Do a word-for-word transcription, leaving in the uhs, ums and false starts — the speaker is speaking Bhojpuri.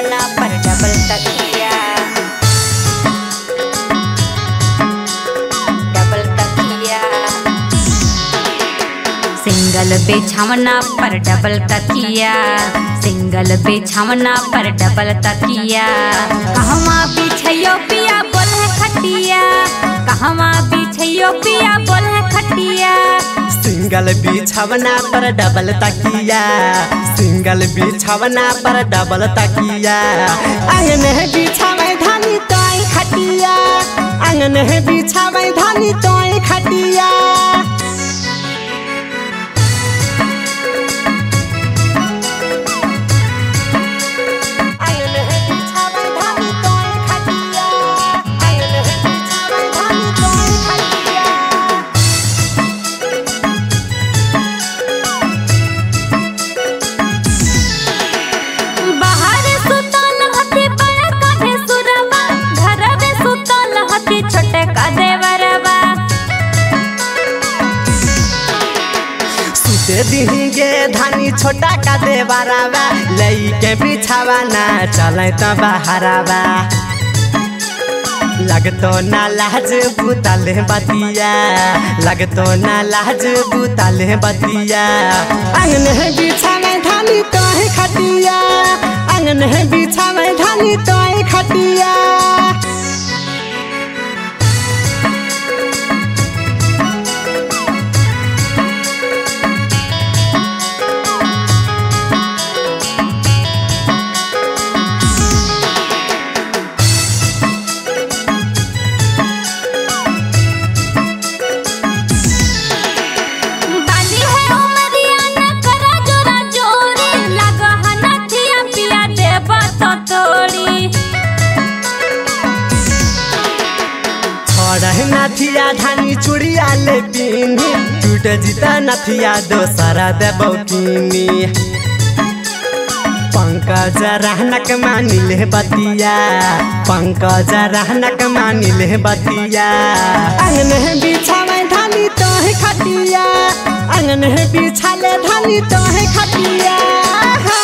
बिछावना पर डबल तकिया, डबल तकिया। सिंगल बिछावना पर डबल तकिया, सिंगल बिछावना पर डबल तकिया। कहवा बिछैयो पिया बोले खटिया, कहवा बिछैयो पिया बोले खटिया। सिंगल बिछावना पर डबल तकिया, सिंगल बिछावना पर डबल तकिया। आंगन है बिछावे धानी तोय खटिया, आंगन है बिछावे धानी तोय खटिया। दिहिगे धानी छोटा का देवरावा, लईके बिछावना चले त बहरावा। लगतो ना लाज बुताले बतिया, लगतो ना लाज बुताले बतिया। आंगन है बिछावे धानी तोय खटिया, आंगन है बिछावे धानी तोय खटिया। नथिया धानी चूड़िया ले पीनी, टूट जीता नथिया दोसरा देबो कीनी। पंकज रहनक मानी ले बतिया, पंकज रहनक मानी ले बतिया। आंगन है बिछावे धानी तोय खटिया, आंगन है बिछाले धानी तोय खटिया।